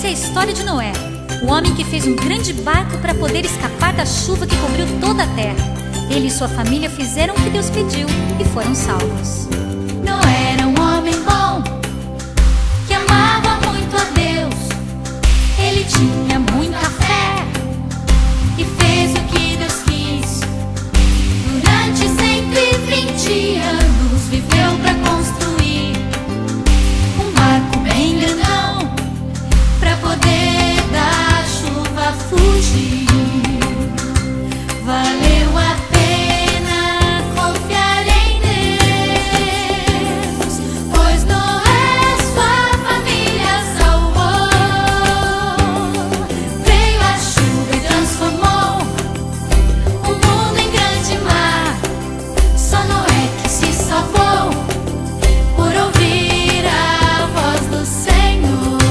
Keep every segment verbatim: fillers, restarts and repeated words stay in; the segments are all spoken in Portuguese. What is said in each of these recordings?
é a história de Noé, o homem que fez um grande barco para poder escapar da chuva que cobriu toda a terra. Ele e sua família fizeram o que Deus pediu e foram salvos. Noé era um homem bom, que amava muito a Deus. Ele tinha muita fé e fez o que Deus quis. Durante cento e vinte anos viveu para construir um barco bem grandão, para poder da chuva fugir. Valeu a pena confiar em Deus, pois Noé sua família salvou. Veio a chuva e transformou o mundo em grande mar. Só Noé que se salvou por ouvir a voz do Senhor.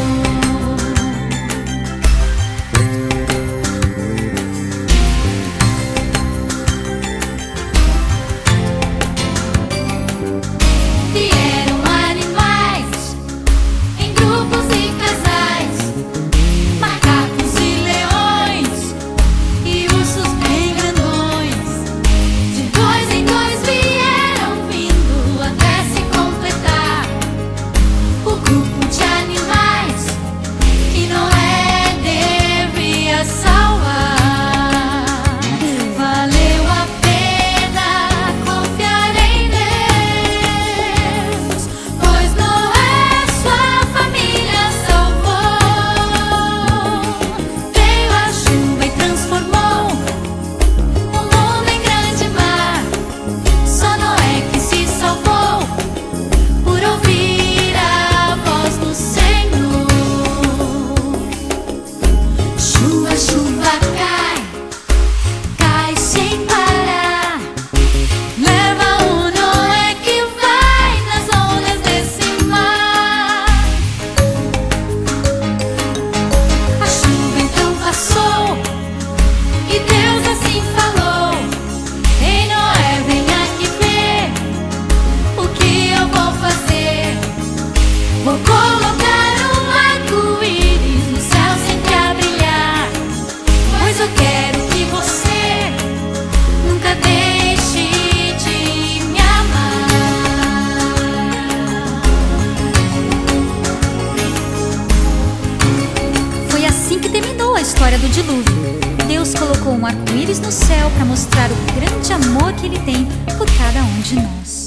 Vieram animais em grupos e casais, macacos e leões e ursos bem grandões. De dois em dois vieram vindo até se completar o grupo de animais que Noé devia salvar. Valeu a pena confiar em Deus, pois Noé sua família salvou. Veio a chuva e transformou o mundo em grande mar. Só Noé que se salvou por ouvir a voz do Senhor. Chuva, chuva cai, cai sem parar. Leva o Noé que vai nas ondas desse mar. A chuva então passou e Deus assim falou: Ei Noé, vem aqui ver o que eu vou fazer. Vou colocar um arco-íris no céu sempre a brilhar, pois eu quero que você nunca deixe de me amar. Foi assim que terminou a história do dilúvio. Deus colocou um arco-íris no céu para mostrar o grande amor que Ele tem por cada um de nós.